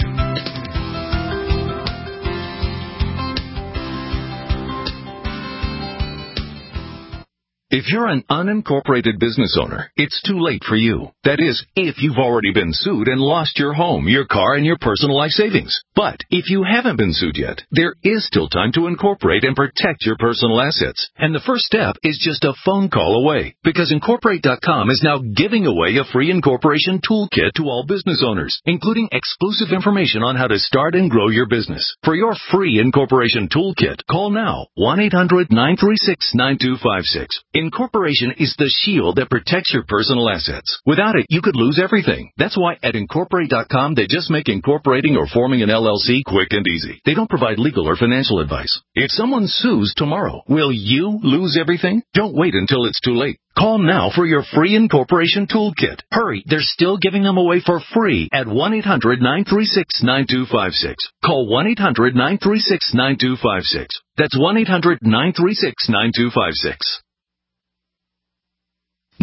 If you're an unincorporated business owner, it's too late for you. That is, if you've already been sued and lost your home, your car, and your personal life savings. But if you haven't been sued yet, there is still time to incorporate and protect your personal assets. And the first step is just a phone call away, because Incorporate dot com is now giving away a free incorporation toolkit to all business owners, including exclusive information on how to start and grow your business. For your free incorporation toolkit, call now, one eight hundred, nine three six, nine two five six. Incorporation is the shield that protects your personal assets. Without it, you could lose everything. That's why at Incorporate dot com, they just make incorporating or forming an L L C quick and easy. They don't provide legal or financial advice. If someone sues tomorrow, will you lose everything? Don't wait until it's too late. Call now for your free incorporation toolkit. Hurry, they're still giving them away for free at one eight hundred, nine three six, nine two five six. Call one eight hundred, nine three six, nine two five six. That's one eight hundred, nine three six, nine two five six.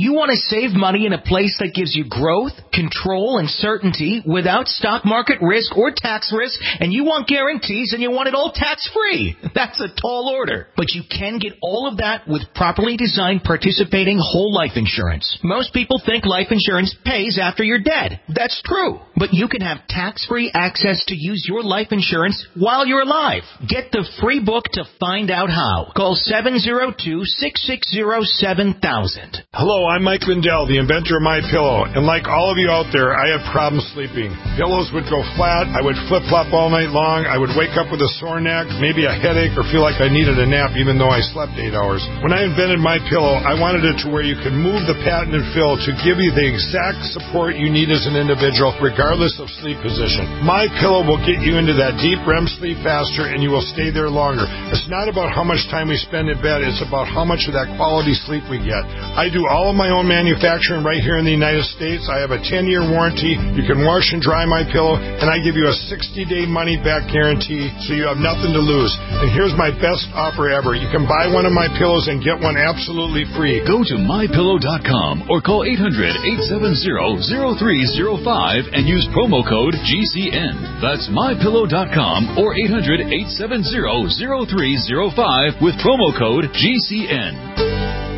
You want to save money in a place that gives you growth, control, and certainty without stock market risk or tax risk, and you want guarantees and you want it all tax-free. That's a tall order. But you can get all of that with properly designed participating whole life insurance. Most people think life insurance pays after you're dead. That's true. But you can have tax-free access to use your life insurance while you're alive. Get the free book to find out how. Call seven zero two, six six zero, seven thousand. Hello, I'm Mike Lindell, the inventor of MyPillow. And like all of you out there, I have problems sleeping. Pillows would go flat. I would flip-flop all night long. I would wake up with a sore neck, maybe a headache, or feel like I needed a nap even though I slept eight hours. When I invented MyPillow, I wanted it to where you could move the patented fill to give you the exact support you need as an individual, regardless of sleep position. MyPillow will get you into that deep R E M sleep faster, and you will stay there longer. It's not about how much time we spend in bed. It's about how much of that quality sleep we get. I do all of my own manufacturing right here in the United States. I have a ten-year warranty. You can wash and dry MyPillow, and I give you a sixty-day money-back guarantee, so you have nothing to lose. And here's my best offer ever. You can buy one of my pillows and get one absolutely free. Go to my pillow dot com or call eight hundred, eight seven zero, zero three zero five and use promo code G C N. That's my pillow dot com or eight hundred, eight seven zero, zero three zero five with promo code G C N.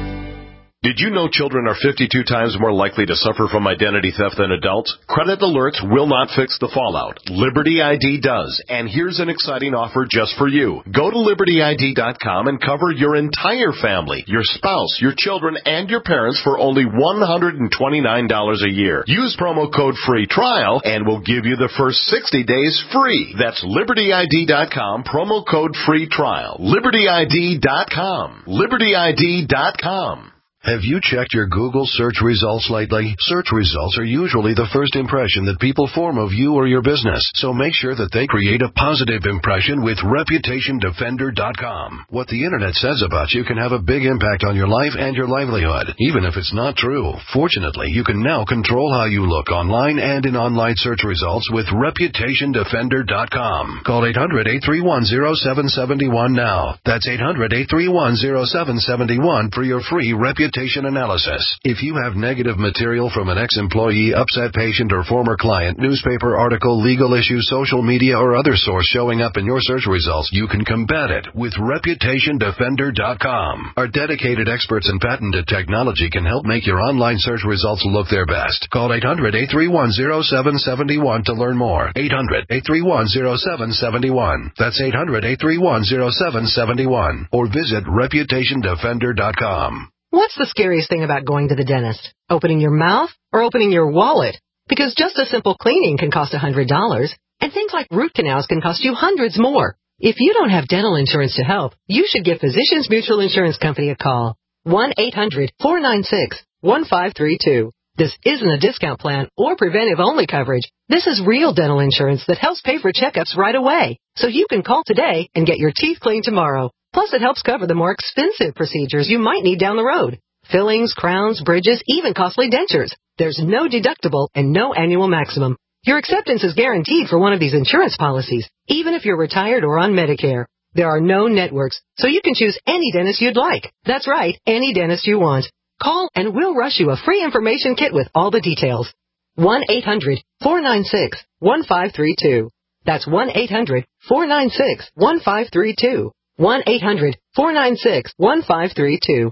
Did you know children are fifty-two times more likely to suffer from identity theft than adults? Credit alerts will not fix the fallout. Liberty I D does. And here's an exciting offer just for you. Go to Liberty I D dot com and cover your entire family, your spouse, your children, and your parents for only one hundred twenty-nine dollars a year. Use promo code FREE TRIAL and we'll give you the first sixty days free. That's Liberty I D dot com, promo code FREE TRIAL. Liberty I D dot com. Liberty I D dot com. Have you checked your Google search results lately? Search results are usually the first impression that people form of you or your business, so make sure that they create a positive impression with Reputation Defender dot com. What the internet says about you can have a big impact on your life and your livelihood, even if it's not true. Fortunately, you can now control how you look online and in online search results with Reputation Defender dot com. Call eight hundred, eight three one, zero seven seven one now. That's eight hundred, eight three one, zero seven seven one for your free Reputation analysis. If you have negative material from an ex-employee, upset patient, or former client, newspaper article, legal issue, social media, or other source showing up in your search results, you can combat it with Reputation Defender dot com. Our dedicated experts in patented technology can help make your online search results look their best. Call eight hundred, eight three one, zero seven seven one to learn more. eight hundred, eight three one, zero seven seven one. That's eight hundred, eight three one, zero seven seven one. Or visit Reputation Defender dot com. What's the scariest thing about going to the dentist? Opening your mouth or opening your wallet? Because just a simple cleaning can cost one hundred dollars, and things like root canals can cost you hundreds more. If you don't have dental insurance to help, you should give Physicians Mutual Insurance Company a call. one eight hundred, four nine six, one five three two. This isn't a discount plan or preventive-only coverage. This is real dental insurance that helps pay for checkups right away. So you can call today and get your teeth cleaned tomorrow. Plus, it helps cover the more expensive procedures you might need down the road. Fillings, crowns, bridges, even costly dentures. There's no deductible and no annual maximum. Your acceptance is guaranteed for one of these insurance policies, even if you're retired or on Medicare. There are no networks, so you can choose any dentist you'd like. That's right, any dentist you want. Call and we'll rush you a free information kit with all the details. one eight hundred, four nine six, one five three two. That's one eight hundred, four nine six, one five three two. one eight hundred, four nine six, one five three two.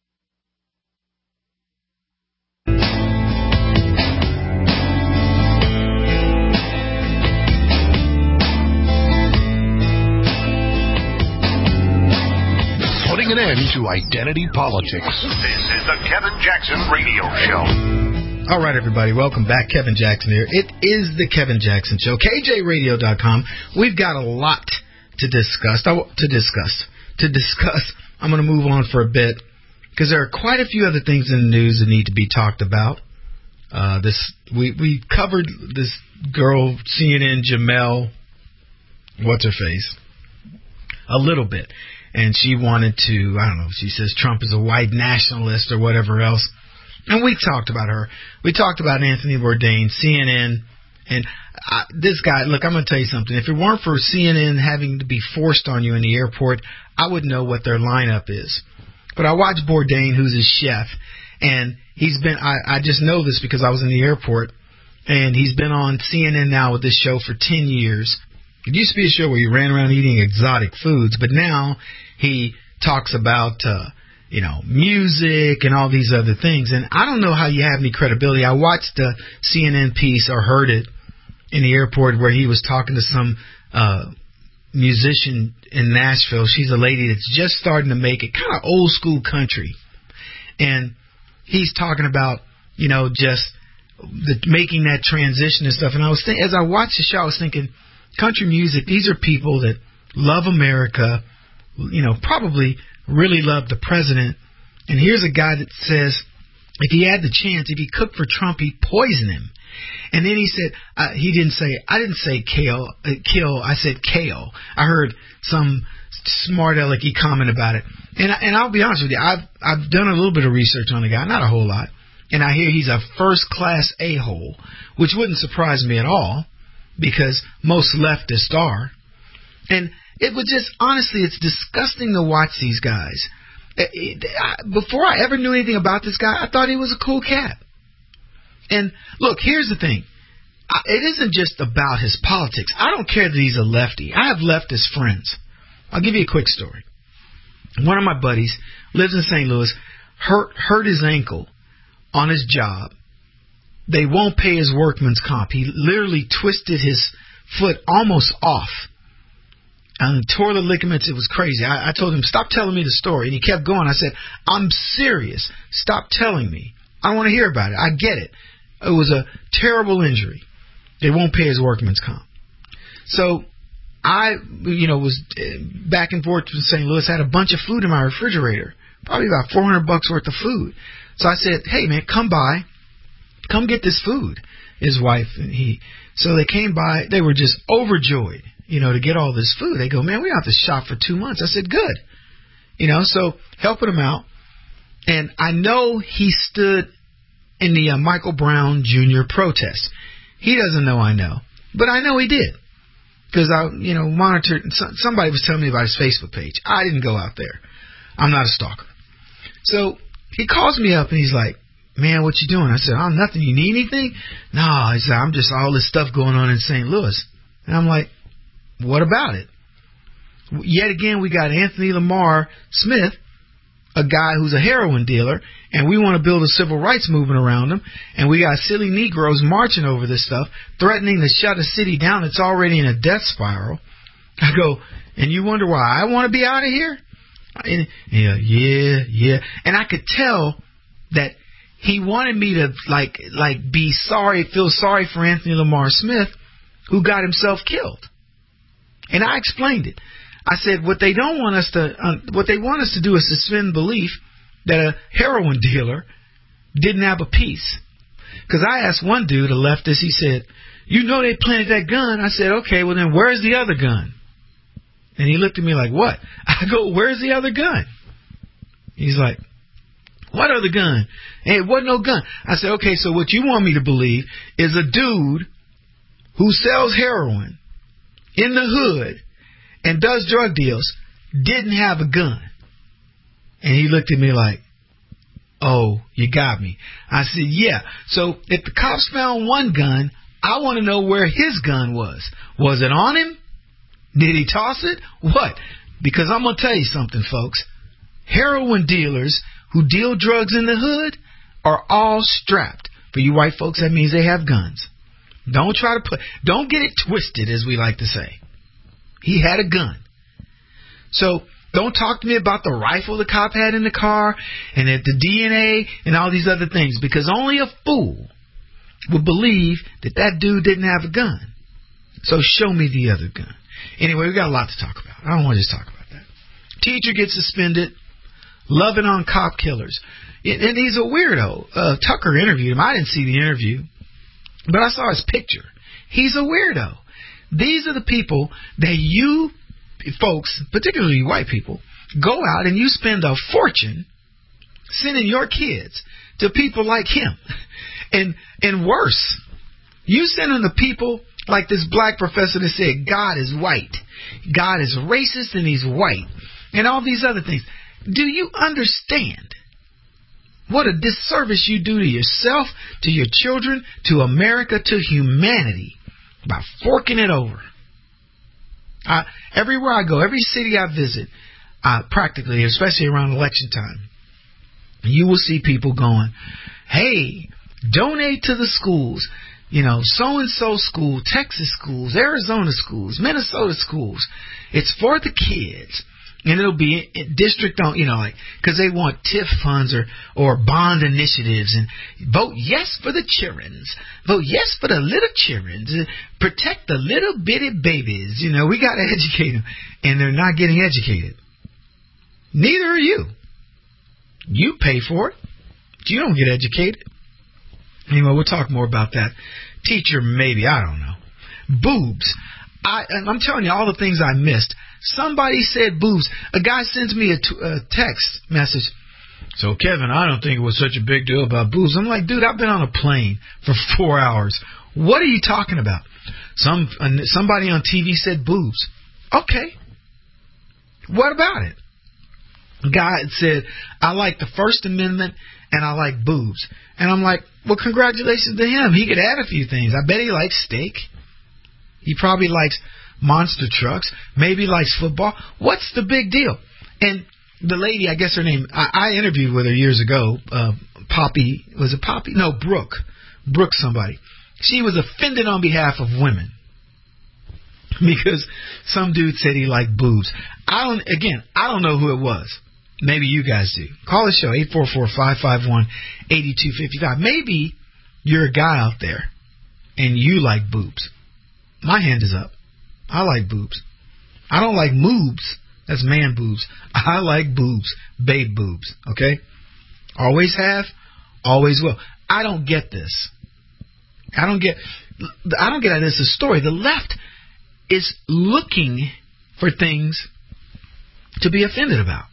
Putting an end to identity politics. This is the Kevin Jackson Radio Show. All right, everybody, welcome back. Kevin Jackson here. It is the Kevin Jackson Show. K J radio dot com. We've got a lot to discuss. To discuss. To discuss. I'm going to move on for a bit because there are quite a few other things in the news that need to be talked about. Uh, this we we covered this girl, C N N, Jamel, what's her face, a little bit. And she wanted to, I don't know, she says Trump is a white nationalist or whatever else. And we talked about her. We talked about Anthony Bourdain, C N N. And I, this guy, look, I'm going to tell you something. If it weren't for C N N having to be forced on you in the airport, I wouldn't know what their lineup is. But I watched Bourdain, who's a chef, And he's been, I, I just know this because I was in the airport, and he's been on C N N now with this show for ten years. It used to be a show where he ran around eating exotic foods, but now he talks about, uh, you know, music and all these other things. And I don't know how you have any credibility. I watched the C N N piece or heard it in the airport where he was talking to some uh, musician in Nashville. She's a lady that's just starting to make it, kind of old school country. And he's talking about, you know, just the, making that transition and stuff. And I was thinking, as I watched the show, I was thinking, country music, these are people that love America, you know, probably really love the president. And here's a guy that says if he had the chance, if he cooked for Trump, he'd poison him. And then he said, uh, he didn't say, I didn't say kale, uh, kill, I said kale. I heard some smart alecky comment about it. And, I, and I'll be honest with you, I've, I've done a little bit of research on the guy, not a whole lot. And I hear he's a first-class a-hole, which wouldn't surprise me at all, because most leftists are. And it was just, honestly, it's disgusting to watch these guys. It, it, I, before I ever knew anything about this guy, I thought he was a cool cat. And look, here's the thing. It isn't just about his politics. I don't care that he's a lefty. I have leftist friends. I'll give you a quick story. One of my buddies lives in Saint Louis, hurt, hurt his ankle on his job. They won't pay his workman's comp. He literally twisted his foot almost off and tore the ligaments. It was crazy. I, I told him, stop telling me the story. And he kept going. I said, I'm serious. Stop telling me. I don't want to hear about it. I get it. It was a terrible injury. They won't pay his workman's comp. So I, you know, was back and forth to Saint Louis, had a bunch of food in my refrigerator, probably about four hundred bucks worth of food. So I said, hey, man, come by. Come get this food. His wife and he. So they came by. They were just overjoyed, you know, to get all this food. They go, man, we don't have to shop for two months. I said, good. You know, so helping him out. And I know he stood in the uh, Michael Brown Junior protest. He doesn't know I know, but I know he did, because I, you know, monitored. Somebody was telling me about his Facebook page. I didn't go out there. I'm not a stalker. So he calls me up and he's like, man, what you doing? I said, oh, nothing. You need anything? No, he said, I'm just all this stuff going on in Saint Louis. And I'm like, what about it? Yet again, we got Anthony Lamar Smith, a guy who's a heroin dealer, and we want to build a civil rights movement around him, and we got silly Negroes marching over this stuff, threatening to shut a city down that's already in a death spiral. I go, and you wonder why I want to be out of here? And, yeah, yeah, yeah. And I could tell that he wanted me to like like be sorry, feel sorry for Anthony Lamar Smith, who got himself killed. And I explained it. I said what they don't want us to, uh, what they want us to do is suspend belief that a heroin dealer didn't have a piece. Because I asked one dude, a leftist, he said, you know they planted that gun. I said, okay, well then where's the other gun? And he looked at me like, what? I go, where's the other gun? He's like, what other gun? Hey, it wasn't no gun. I said, okay, so what you want me to believe is a dude who sells heroin in the hood and does drug deals didn't have a gun. And he looked at me like, oh, you got me. I said, yeah. So if the cops found one gun, I want to know where his gun was. Was it on him? Did he toss it? What? Because I'm going to tell you something, folks. Heroin dealers who deal drugs in the hood are all strapped. For you white folks, that means they have guns. Don't try to put, don't get it twisted, as we like to say. He had a gun. So don't talk to me about the rifle the cop had in the car and the D N A and all these other things, because only a fool would believe that that dude didn't have a gun. So show me the other gun. Anyway, we got a lot to talk about. I don't want to just talk about that. Teacher gets suspended, loving on cop killers. And he's a weirdo. Uh, Tucker interviewed him. I didn't see the interview, but I saw his picture. He's a weirdo. These are the people that you folks, particularly white people, go out and you spend a fortune sending your kids to people like him. And and worse, you send them to people like this black professor that said God is white. God is racist and he's white. And all these other things. Do you understand What a disservice you do to yourself, to your children, to America, to humanity by forking it over. I, everywhere I go, every city I visit, uh, practically, especially around election time, you will see people going, hey, donate to the schools. You know, so-and-so school, Texas schools, Arizona schools, Minnesota schools. It's for the kids. And it'll be district on, you know, like, because they want T I F funds or, or bond initiatives. And vote yes for the childrens. Vote yes for the little childrens. Protect the little bitty babies. You know, we got to educate them. And they're not getting educated. Neither are you. You pay for it. You don't get educated. Anyway, we'll talk more about that. Teacher, maybe. I don't know. Boobs. I, I'm telling you all the things I missed. Somebody said boobs. A guy sends me a, t- a text message. So, Kevin, I don't think it was such a big deal about boobs. I'm like, dude, I've been on a plane for four hours. What are you talking about? Some uh, Somebody on T V said boobs. Okay. What about it? A guy said, I like the First Amendment and I like boobs. And I'm like, well, congratulations to him. He could add a few things. I bet he likes steak. He probably likes monster trucks. Maybe likes football. What's the big deal? And the lady, I guess her name, I, I interviewed with her years ago. Uh, Poppy, was it Poppy? No, Brooke. Brooke somebody. She was offended on behalf of women because some dude said he liked boobs. I don't, again, I don't know who it was. Maybe you guys do. Call the show, eight four four, five five one, eight two five five. Maybe you're a guy out there and you like boobs. My hand is up. I like boobs. I don't like moobs. That's man boobs. I like boobs. Babe boobs. Okay? Always have. Always will. I don't get this. I don't get I don't get this as a story. The left is looking for things to be offended about.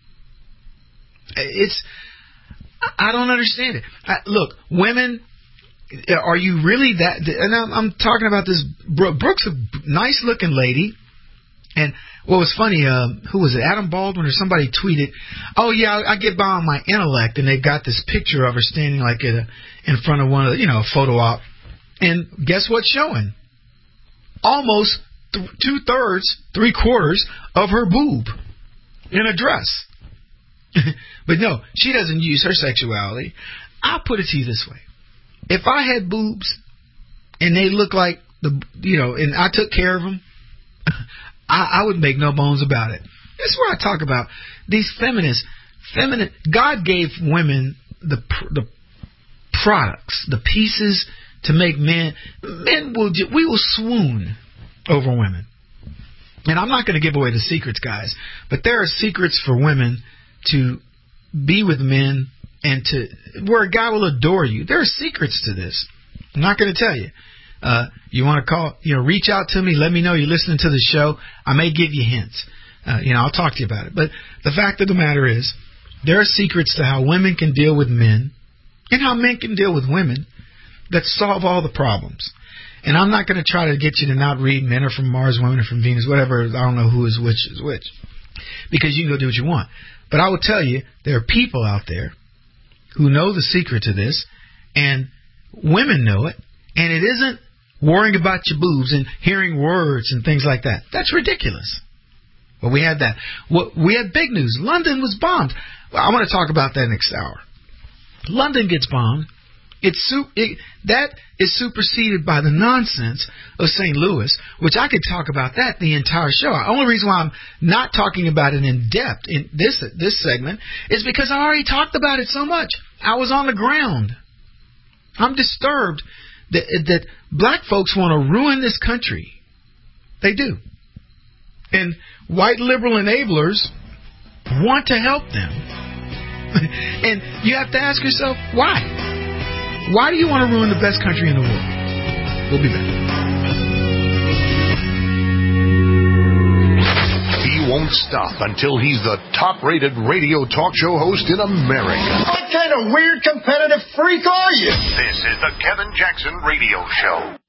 It's, I don't understand it. I, look, women, are you really that? And I'm, I'm talking about this. Brooke. Brooke's a nice looking lady. And what was funny, uh, who was it? Adam Baldwin or somebody tweeted, "Oh yeah, I, I get by on my intellect." And they've got this picture of her standing like at a, in front of one of the, you know, a photo op. And guess what's showing? Almost th- two thirds, three quarters of her boob in a dress. But no, she doesn't use her sexuality. I'll put it to you this way. If I had boobs and they look like, the, you know, and I took care of them, I, I would make no bones about it. This is where I talk about these feminists. Feminine, God gave women the the products, the pieces to make men. Men will, we will swoon over women. And I'm not going to give away the secrets, guys, but there are secrets for women to be with men and to where a guy will adore you. There are secrets to this. I'm not going to tell you. Uh, you want to call, you know, reach out to me. Let me know you're listening to the show. I may give you hints. Uh, you know, I'll talk to you about it. But the fact of the matter is, there are secrets to how women can deal with men and how men can deal with women that solve all the problems. And I'm not going to try to get you to not read Men Are From Mars, Women Are From Venus, whatever. I don't know who is which is which. Because you can go do what you want. But I will tell you, there are people out there who know the secret to this, and women know it, and it isn't worrying about your boobs and hearing words and things like that. That's ridiculous. But we had that. We had big news. London was bombed. Well, I want to talk about that next hour. London gets bombed. It's su- it, that is superseded by the nonsense of Saint Louis, which I could talk about that the entire show. The only reason why I'm not talking about it in depth in this this segment is because I already talked about it so much. I was on the ground. I'm disturbed that, that black folks want to ruin this country. They do. And white liberal enablers want to help them. And you have to ask yourself, why? Why do you want to ruin the best country in the world? We'll be back. He won't stop until he's the top-rated radio talk show host in America. What kind of weird competitive freak are you? This is the Kevin Jackson Radio Show.